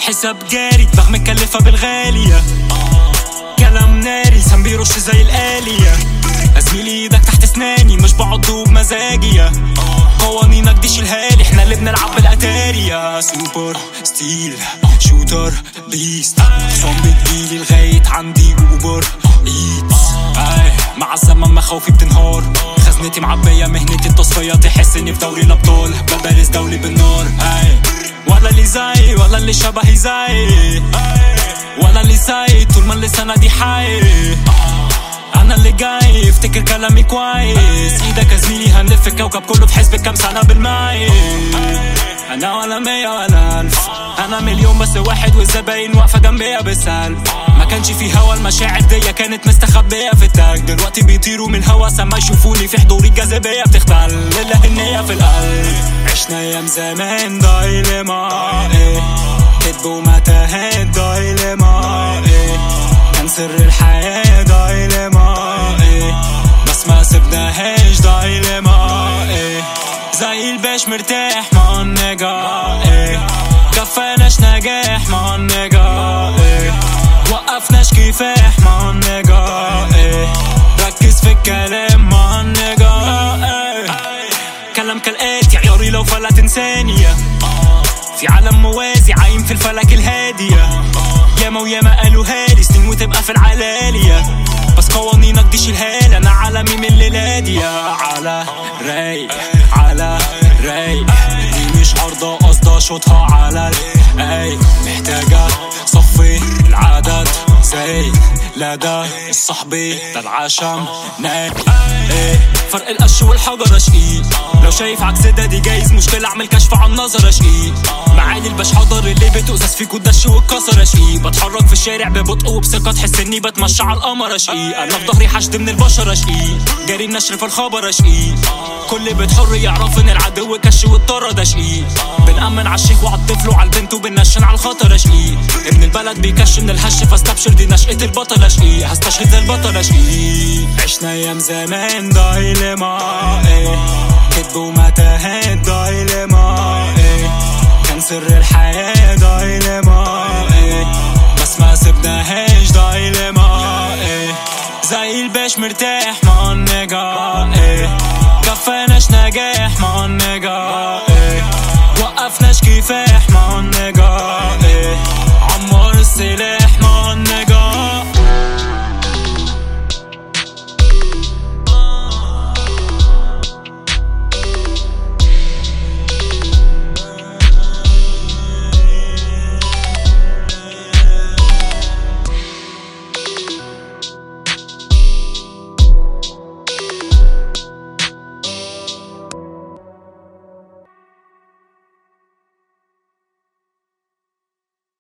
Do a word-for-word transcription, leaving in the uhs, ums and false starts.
حساب جاري دماغ متكلفة بالغالية، كلام ناري سام بيرش زي الآلية. ازميلي ايدك تحت اسناني مش بقعد بمزاجي، قوانينك دي شيلهالي احنا اللي بنلعب بالاتاريا. سوبر ستيل شوتر بيست صوم بتجيلي لغاية عندي اوبر ايتس. اي مع الزمن مخاوفي بتنهار، خزنتي معبية مهنتي التصفية، تحس اني في دوري الابطال ببارز دولي بالنار. اي ولا اللي زي ولا اللي شبهي زي ولا اللي زي طول ما اللسانة دي حي. انا اللي جاي افتكر كلامي كويس، ايدك يا زميلي هنلف الكوكب كله في حسب كام سنة بالماي. انا ولا مية ولا الف، انا مليون بس واحد والزباين واقفة جنبيا بالسلب. ما كانش في هوا المشاعر دي كانت مستخبية في التاج، دلوقتي بيطيروا من الهوا سما يشوفوني في حضوري الجاذبية بتختل لله النية في القلب. عشنا ايام زمان دايلما ايه، كدب ومتاهات دايلما ايه، كان سر الحياة دايلما ايه، بس ما سبناهاش دايلما ايه. زي الباش مرتاح مع النجا ايه، كفاناش نجاح مع النجا ايه، وقفناش كفاح مع النجا ايه، ركز في الكلام مع النجا ايه. كلام كالآتي عياري لو فلا تنساني، في عالم موازي عايم في الفلك الهادية، ياما وياما قالوا هالي سنين وتبقى في العلالية، بس قوانينك دي شيلهالي انا عالمي من الليلادية. على رايق على رايق دي مش عرضة قصدة شوطها على الاي، محتاجة صفي العدد زي لدى الصحبي ده العشم ناي ايه. فرق القش والحجر اشقيق، لو شايف عكس ده دي جايز مشكلة اعمل كشف عن نظر اشقيق. معاني الباش حضر اللي بتؤسس فيك والدش والكسر اشقيق، بتحرك في الشارع ببطء وبثقة تحس اني بتمشى على القمر اشقيق. انا في ظهري حشد من البشر اشقيق، جاري النشر في الخبر اشقيق، كل بيت حر يعرف ان العدو كش والطرد اشقيق. بنأمن على الشيخ وعلى الطفل وعلى البنت وبنشن على الخطر اشقيق. ابن البلد بيكش من الهش فاستبشر دي نشأة البطل اشقيق، هستشهد زي البطل اشقيق. عشنا ايام زمان دايلما ايه، كدب ومتاهات دايلما ايه، كان سر الحياة دايلما ايه، بس ما سبناهاش دايلما ايه. زي الباش مرتاح